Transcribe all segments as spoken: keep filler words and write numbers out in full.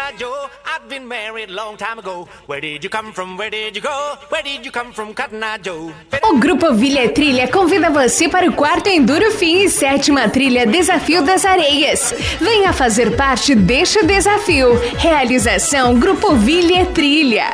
Cotton Eye Joe, I've been married long time ago. Where did you come from? Where did you go? Where did you come from, Cotton Eye Joe? O Grupo Vilha Trilha convida você para o quarto Enduro Fim e sétima trilha Desafio das Areias. Venha fazer parte deste desafio. Realização Grupo Vilha Trilha.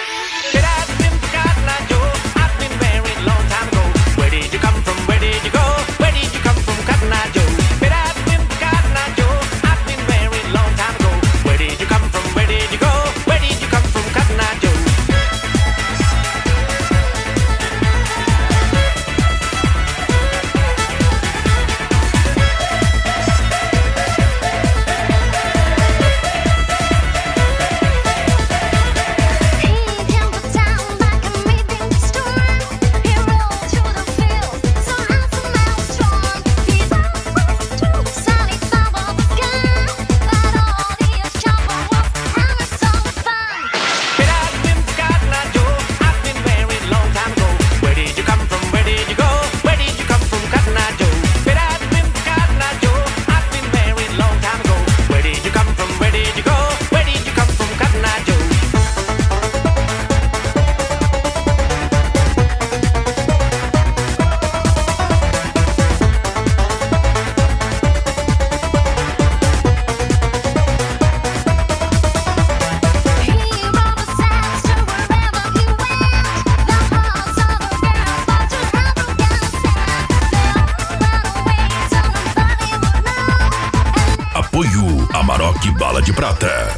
Apoio Amarok Bala de Prata.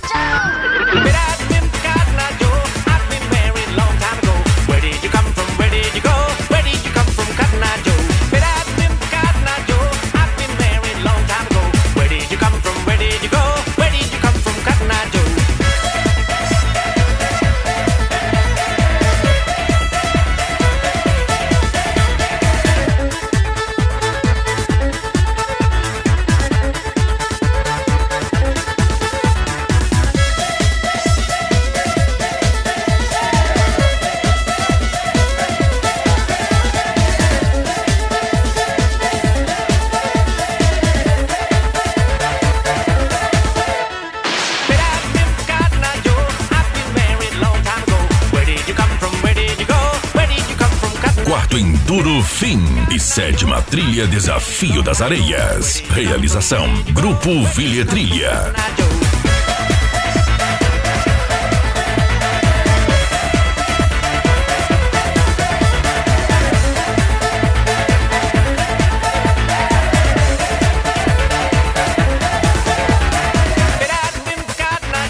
Quarto Enduro Fim e sétima trilha Desafio das Areias. Realização Grupo Vilha Trilha.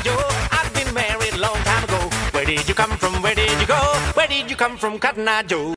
Where did you come from? Where did you go? Where did you come from, Cotton Eye Joe?